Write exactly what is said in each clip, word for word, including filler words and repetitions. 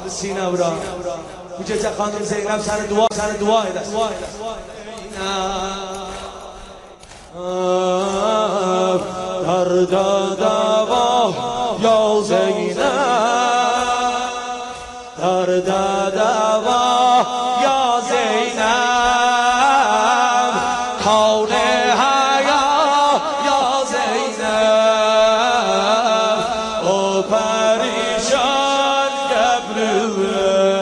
سینم را میگه خانم زینب سر دعا سر دعا دست درد دوا یا زینب درد دوا یا زینب کون حیا یا زینب او پریشان گبروه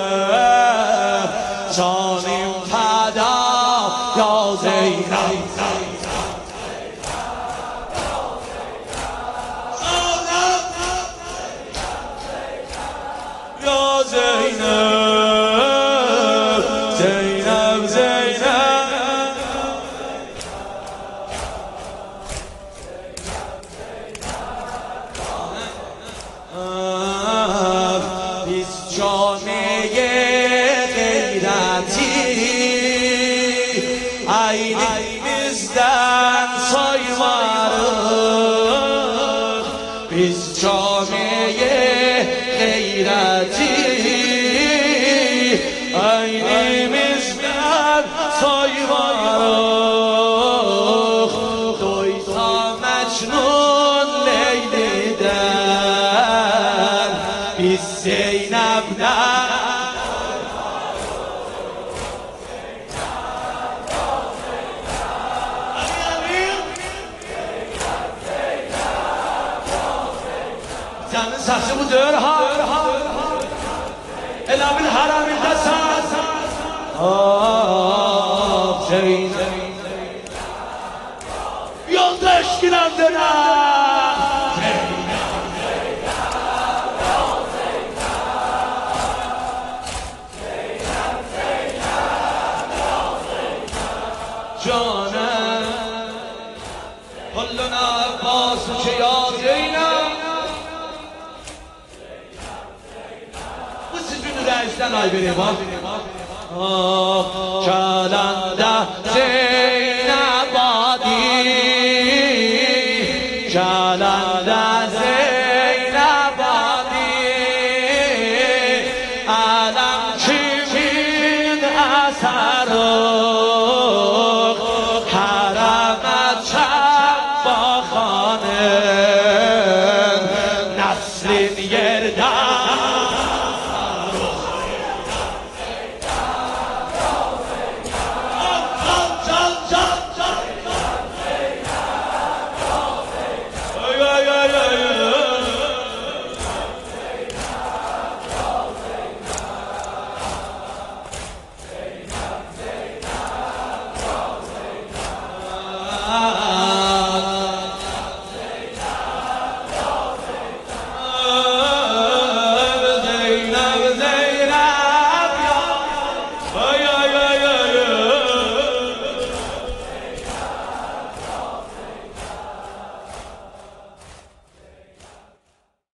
جانیم فدا یا زینب یا زینب زینب زینب بیست جامعه غیرتی aynimizden soymarız biz camiye gayreti aynimizden soymarız doysa Mecnun Leyli'den biz Zeynep'den Canın saçı budur ha Elabil haraminde saz Ah Zeynep Yolda eşkiler döner Zeynep Zeynep Yol Zeynep Zeynep Zeynep Yol Zeynep Canım Kulluna Abbas'ı ya Zeynep reisten ay vereyim ha. Ah, kalanda